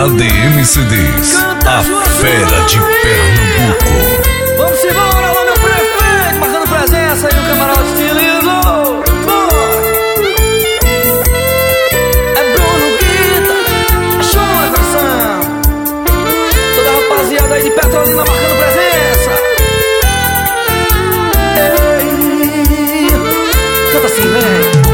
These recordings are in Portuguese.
ADM CDs, a fera de Pernambuco. Vamos embora, lá meu prefeito, marcando presença e o camarote te ligou. É Bruno Guita, é show na coração. Toda a rapaziada aí de Petrolina marcando presença. Ei, canta assim, vem.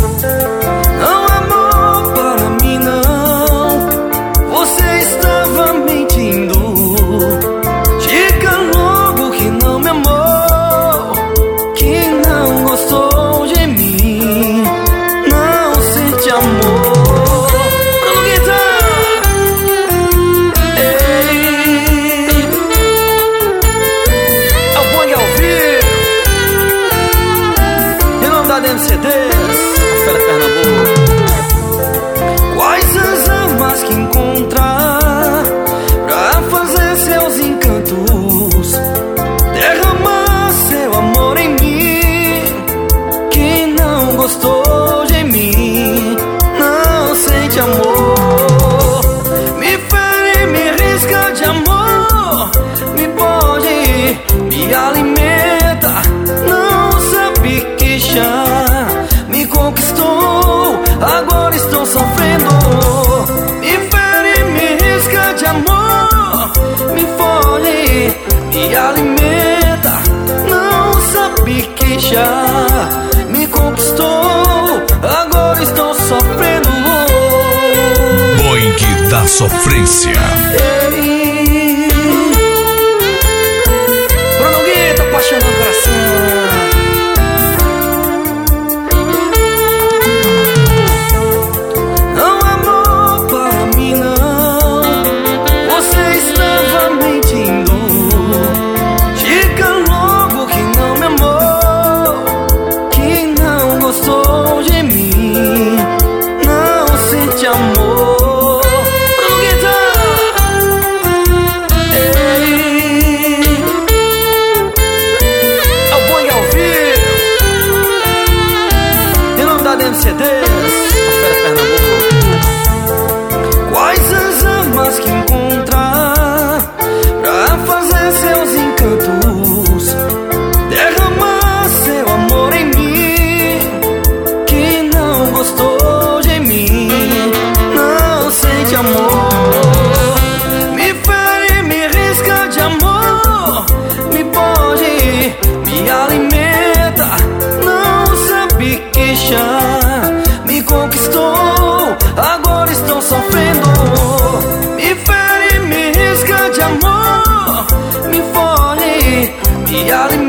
ADM CDs, a fera de Pernambuco. Quais as armas que encontrar pra fazer seus encantos, derramar seu amor em mim? Quem não gostou de mim não sente amor. Me fere, me risca de amor, me pode, me alimenta. Não sabe que já me conquistou, agora estou sofrendo. Me fere, me risca de amor, me fode, me alimenta. Não sabe que já me conquistou, agora estou sofrendo. Boing da sofrência. Bruno Guita, apaixonando o coração. ADM CDs, a fera de Pernambuco. Quais as armas que encontrar pra fazer seus encantos, derramar seu amor em mim? Quem não gostou de mim não sente amor. Me fere, me risca de amor, me pode, me alimenta. Não sabe que já me conquistou, agora estou sofrendo. Me fere, me risca de amor, me fode, me alimenta.